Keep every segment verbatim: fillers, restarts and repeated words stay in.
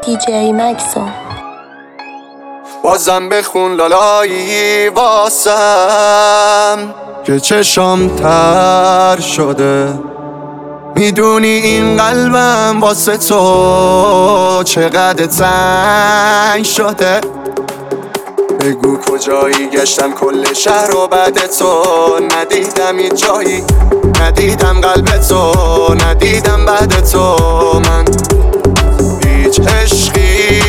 دی جی مکسو. بازم بخون لالایی واسم که چشام تر شده. میدونی این قلبم واسه تو چقدر تنگ شده. بگو کجایی گشتم کل شهر و بعد تو ندیدم این جایی، ندیدم قلب تو، ندیدم بعد تو من هیچ عشقی.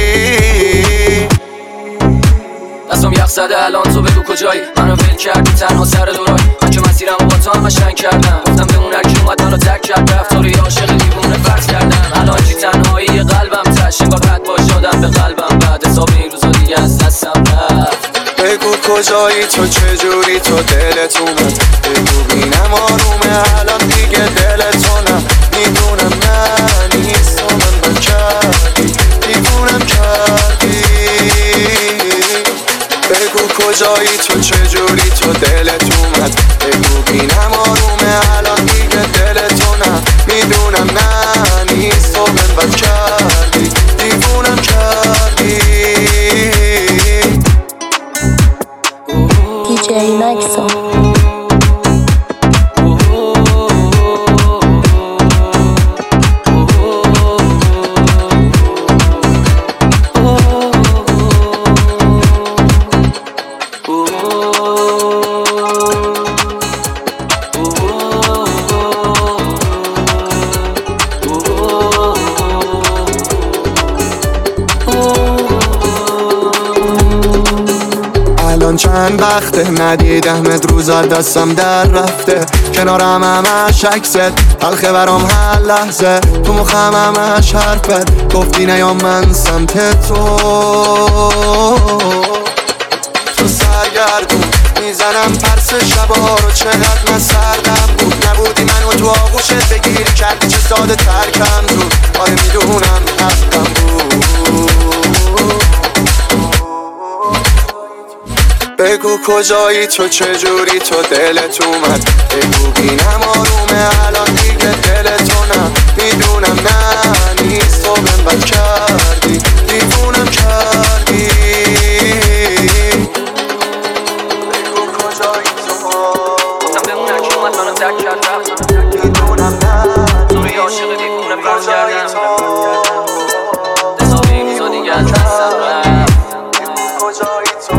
دستم یخ زده الان تو بگو کجایی، منو ول کردی تنها سر دورای من که مسیرم با تو هم قشنگ کردم. گفتم بمون هرکی اومد منو تک کرد رفت، تو رو یه عاشق دیوونه فرض کردم. الان چی تنهایی قلبم تش انگار بد باش شدم به قلبم بعد حساب این روزا دیگه از دستم رفت. بگو کجایی تو چجوری تو دلت اومد، بگو بینم آرومه الان دیگه دلتو نه. میدونم نه نیست و من من کردی دیوونم کردی. بگو کجایی تو چجوری تو دلت اومد، بگو بینم آرومه الان دیگه دلتو نه. میدونم نه نیست و من من کردی دیوونم کردی. دی جی مکسو. الان چند وقته ندیدمت، روزا دستم در رفته. کنارم همش عکست تلخه برام هر لحظه، تو مخم همش حرفت گفتی نیام من سمت تو. تو سرگردون میزنم پرس شبا رو، چقدر من سردم بود نبودی منو تو آغوشت بگیر کردی چه ساده ترکم زود. آره میدونم حقم بود. بگو کجایی تو چجوری تو دلت اومد، بگو بینم آرومه الان دیگه دلتو نه. میدونم نه نیست و من بد کردی دیوونم کردی. بگو کجایی تو، گفتم بمون هرکی اومد منو تک کرد رفت. میدونم نه تو رو یه عاشق دیوونه فرض کردم. حساب این روزا دیگه از دستم رفت. بگو کجایی تو.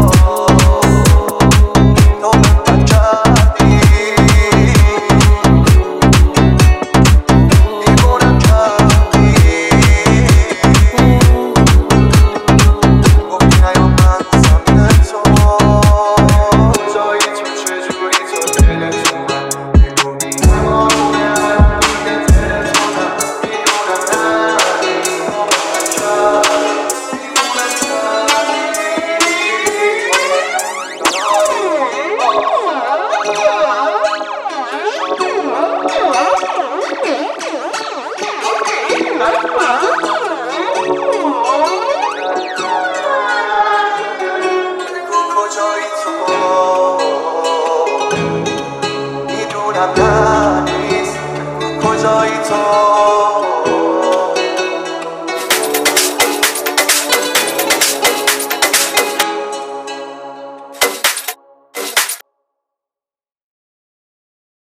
میدونم نه نیست کجایی تو.